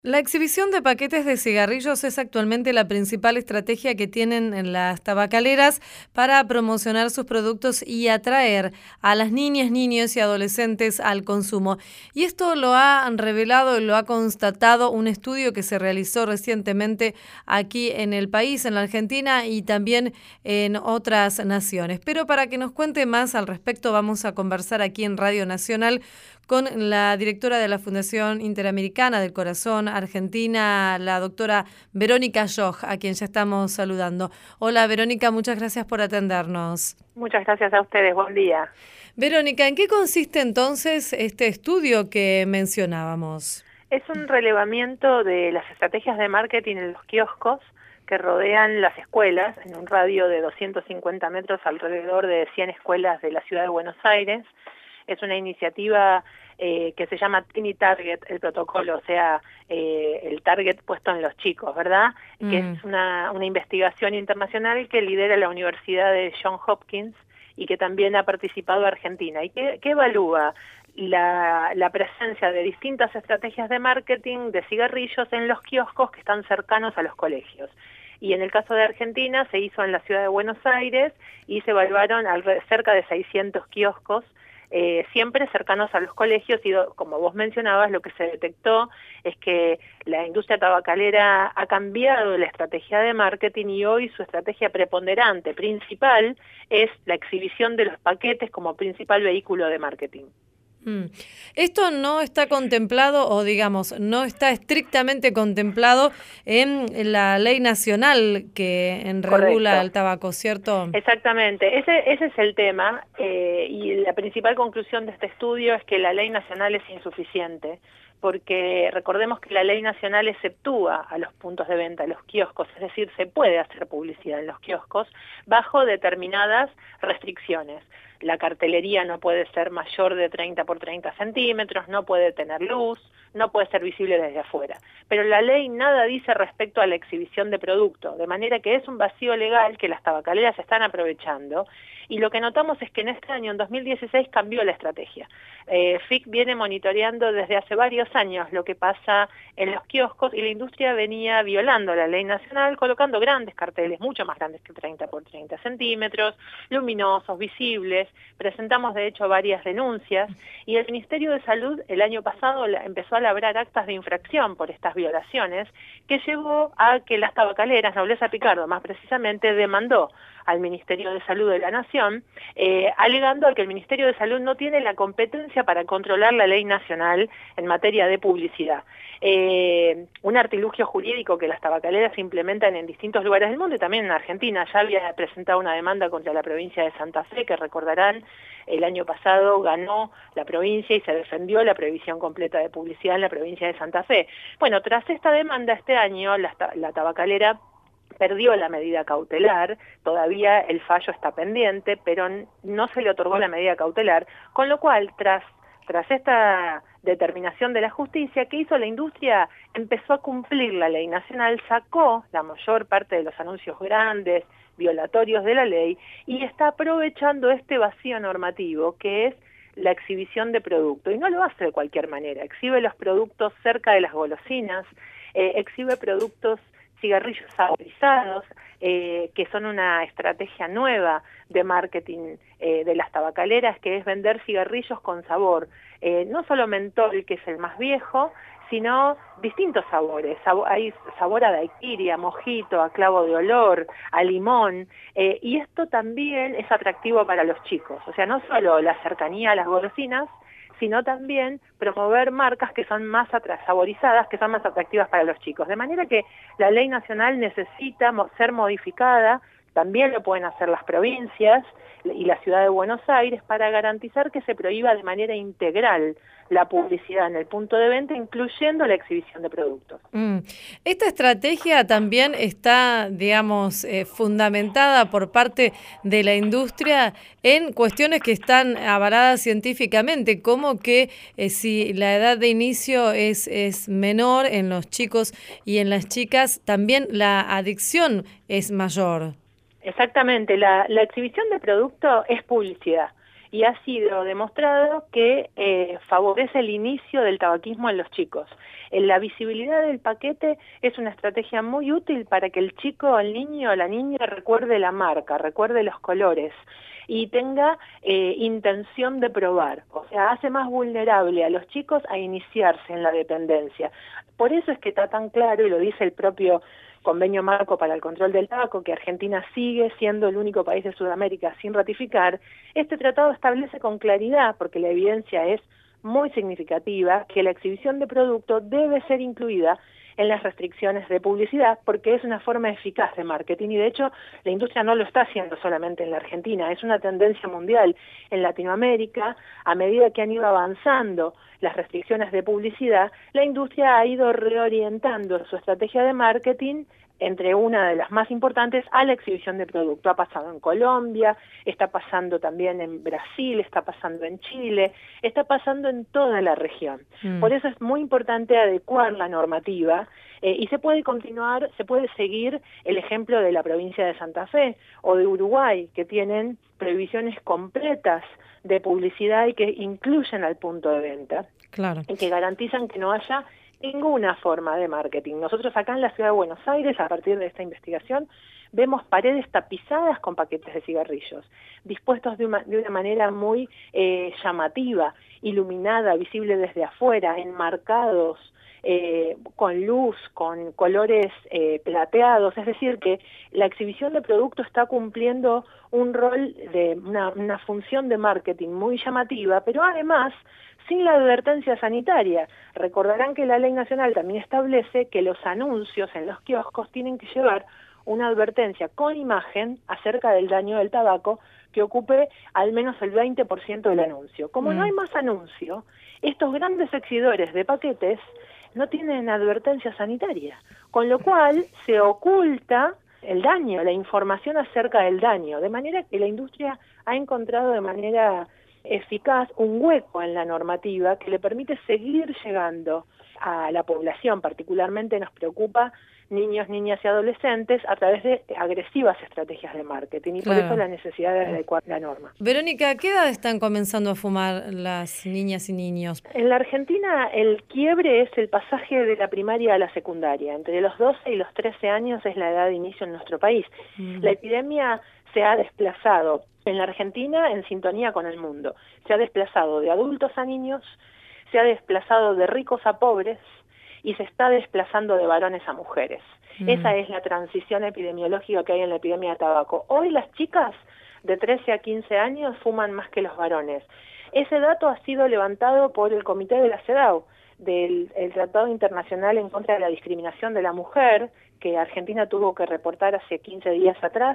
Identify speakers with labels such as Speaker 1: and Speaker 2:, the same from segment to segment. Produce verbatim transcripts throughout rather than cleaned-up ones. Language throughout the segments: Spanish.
Speaker 1: La exhibición de paquetes de cigarrillos es actualmente la principal estrategia que tienen en las tabacaleras para promocionar sus productos y atraer a las niñas, niños y adolescentes al consumo. Y esto lo ha revelado y lo ha constatado un estudio que se realizó recientemente aquí en el país, en la Argentina y también en otras naciones. Pero para que nos cuente más al respecto, vamos a conversar aquí en Radio Nacional con la directora de la Fundación Interamericana del Corazón Argentina, la doctora Verónica Joch, a quien ya estamos saludando. Hola Verónica, muchas gracias por atendernos.
Speaker 2: Muchas gracias a ustedes, buen día.
Speaker 1: Verónica, ¿en qué consiste entonces este estudio que mencionábamos?
Speaker 2: Es un relevamiento de las estrategias de marketing en los kioscos que rodean las escuelas en un radio de doscientos cincuenta metros alrededor de cien escuelas de la ciudad de Buenos Aires. Es una iniciativa eh, que se llama Tiny Target, el protocolo, o sea, eh, el target puesto en los chicos, ¿verdad? Mm. Que es una, una investigación internacional que lidera la Universidad de Johns Hopkins y que también ha participado Argentina. ¿Y qué, qué evalúa? La, la presencia de distintas estrategias de marketing de cigarrillos en los kioscos que están cercanos a los colegios. Y en el caso de Argentina se hizo en la ciudad de Buenos Aires y se evaluaron cerca de seiscientos kioscos, Eh, siempre cercanos a los colegios, y como vos mencionabas, lo que se detectó es que la industria tabacalera ha cambiado la estrategia de marketing y hoy su estrategia preponderante, principal, es la exhibición de los paquetes como principal vehículo de marketing.
Speaker 1: Mm. Esto no está contemplado, o digamos, no está estrictamente contemplado en la ley nacional que en regula
Speaker 2: Correcto.
Speaker 1: el tabaco, ¿cierto?
Speaker 2: Exactamente, ese, ese es el tema, eh, y la principal conclusión de este estudio es que la ley nacional es insuficiente, porque recordemos que la ley nacional exceptúa a los puntos de venta, a los kioscos, es decir, se puede hacer publicidad en los kioscos bajo determinadas restricciones. La cartelería no puede ser mayor de treinta por treinta centímetros, no puede tener luz, no puede ser visible desde afuera. Pero la ley nada dice respecto a la exhibición de producto, de manera que es un vacío legal que las tabacaleras están aprovechando. Y lo que notamos es que en este año, en dos mil dieciséis, cambió la estrategia. Eh, F I C viene monitoreando desde hace varios años lo que pasa en los kioscos y la industria venía violando la ley nacional, colocando grandes carteles, mucho más grandes que treinta por treinta centímetros, luminosos, visibles. Presentamos de hecho varias denuncias y el Ministerio de Salud el año pasado empezó a labrar actas de infracción por estas violaciones, que llevó a que las tabacaleras, Nobleza Picardo más precisamente, demandó al Ministerio de Salud de la Nación, eh, alegando que el Ministerio de Salud no tiene la competencia para controlar la ley nacional en materia de publicidad. Eh, un artilugio jurídico que las tabacaleras implementan en distintos lugares del mundo y también en Argentina. Ya había presentado una demanda contra la provincia de Santa Fe, que recordarán, el año pasado ganó la provincia y se defendió la prohibición completa de publicidad en la provincia de Santa Fe. Bueno, tras esta demanda este año, la, la tabacalera perdió la medida cautelar, todavía el fallo está pendiente, pero no se le otorgó la medida cautelar, con lo cual, tras, tras esta determinación de la justicia, ¿qué hizo la industria? Empezó a cumplir la ley nacional, sacó la mayor parte de los anuncios grandes, violatorios de la ley, y está aprovechando este vacío normativo, que es la exhibición de producto, y no lo hace de cualquier manera, exhibe los productos cerca de las golosinas, eh, exhibe productos cigarrillos saborizados, eh, que son una estrategia nueva de marketing eh, de las tabacaleras, que es vender cigarrillos con sabor, eh, no solo mentol, que es el más viejo, sino distintos sabores. Sab- hay sabor a daiquiri, a mojito, a clavo de olor, a limón, eh, y esto también es atractivo para los chicos. O sea, no solo la cercanía a las golosinas, sino también promover marcas que son más saborizadas, que son más atractivas para los chicos. De manera que la ley nacional necesita mo- ser modificada, también lo pueden hacer las provincias y la ciudad de Buenos Aires, para garantizar que se prohíba de manera integral la publicidad en el punto de venta, incluyendo la exhibición de productos.
Speaker 1: Mm. Esta estrategia también está, digamos, eh, fundamentada por parte de la industria en cuestiones que están avaladas científicamente, como que eh, si la edad de inicio es, es menor en los chicos y en las chicas, también la adicción es mayor.
Speaker 2: Exactamente, la, la exhibición de producto es publicidad. y ha sido demostrado que eh, favorece el inicio del tabaquismo en los chicos. En la visibilidad del paquete es una estrategia muy útil para que el chico, el niño o la niña recuerde la marca, recuerde los colores y tenga eh, intención de probar. O sea, hace más vulnerable a los chicos a iniciarse en la dependencia. Por eso es que está tan claro, y lo dice el propio Convenio Marco para el Control del Tabaco, que Argentina sigue siendo el único país de Sudamérica sin ratificar. Este tratado establece con claridad, porque la evidencia es muy significativa, que la exhibición de producto debe ser incluida en las restricciones de publicidad, porque es una forma eficaz de marketing, y de hecho la industria no lo está haciendo solamente en la Argentina, es una tendencia mundial. En Latinoamérica, a medida que han ido avanzando las restricciones de publicidad, la industria ha ido reorientando su estrategia de marketing, entre una de las más importantes, a la exhibición de producto. Ha pasado en Colombia, está pasando también en Brasil, está pasando en Chile, está pasando en toda la región. Mm. Por eso es muy importante adecuar la normativa eh, y se puede continuar, se puede seguir el ejemplo de la provincia de Santa Fe o de Uruguay, que tienen prohibiciones completas de publicidad y que incluyen al punto de venta.
Speaker 1: Claro.
Speaker 2: Y que garantizan que no haya ninguna forma de marketing. Nosotros acá en la ciudad de Buenos Aires, a partir de esta investigación, vemos paredes tapizadas con paquetes de cigarrillos, dispuestos de una, de una manera muy eh, llamativa, iluminada, visible desde afuera, enmarcados, eh, con luz, con colores eh, plateados. Es decir, que la exhibición de producto está cumpliendo un rol, de una, una función de marketing muy llamativa, pero además sin la advertencia sanitaria. Recordarán que la ley nacional también establece que los anuncios en los kioscos tienen que llevar una advertencia con imagen acerca del daño del tabaco que ocupe al menos el veinte por ciento del anuncio. Como mm. no hay más anuncio, estos grandes exhibidores de paquetes no tienen advertencia sanitaria, con lo cual se oculta el daño, la información acerca del daño, de manera que la industria ha encontrado de manera eficaz un hueco en la normativa que le permite seguir llegando a la población. Particularmente nos preocupa niños, niñas y adolescentes a través de agresivas estrategias de marketing, y claro, por eso la necesidad de adecuar la norma.
Speaker 1: Verónica, ¿a qué edad están comenzando a fumar las niñas y niños?
Speaker 2: En la Argentina el quiebre es el pasaje de la primaria a la secundaria. Entre los doce y los trece años es la edad de inicio en nuestro país. Mm. La epidemia se ha desplazado en la Argentina en sintonía con el mundo. Se ha desplazado de adultos a niños, se ha desplazado de ricos a pobres y se está desplazando de varones a mujeres. Mm. Esa es la transición epidemiológica que hay en la epidemia de tabaco. Hoy las chicas de trece a quince años fuman más que los varones. Ese dato ha sido levantado por el Comité de la CEDAW, del el Tratado Internacional en contra de la Discriminación de la Mujer, que Argentina tuvo que reportar hace quince días atrás,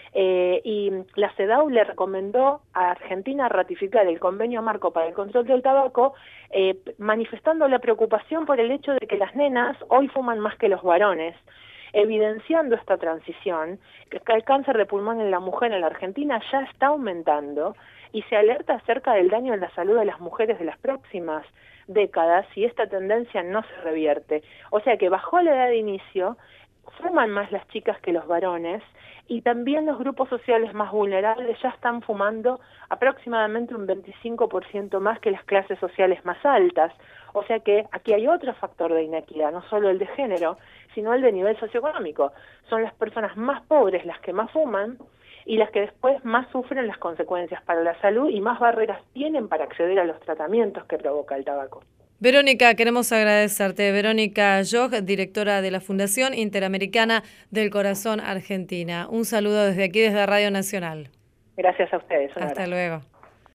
Speaker 2: eh, y la CEDAW le recomendó a Argentina ratificar el Convenio Marco para el Control del Tabaco, eh, manifestando la preocupación por el hecho de que las nenas hoy fuman más que los varones, evidenciando esta transición, que el cáncer de pulmón en la mujer en la Argentina ya está aumentando y se alerta acerca del daño en la salud de las mujeres de las próximas décadas si esta tendencia no se revierte. O sea que bajó la edad de inicio, fuman más las chicas que los varones, y también los grupos sociales más vulnerables ya están fumando aproximadamente un veinticinco por ciento más que las clases sociales más altas. O sea que aquí hay otro factor de inequidad, no solo el de género, sino el de nivel socioeconómico. Son las personas más pobres las que más fuman y las que después más sufren las consecuencias para la salud y más barreras tienen para acceder a los tratamientos que provoca el tabaco.
Speaker 1: Verónica, queremos agradecerte. Verónica Jog, directora de la Fundación Interamericana del Corazón Argentina. Un saludo desde aquí, desde Radio Nacional.
Speaker 2: Gracias a ustedes.
Speaker 1: Hasta luego.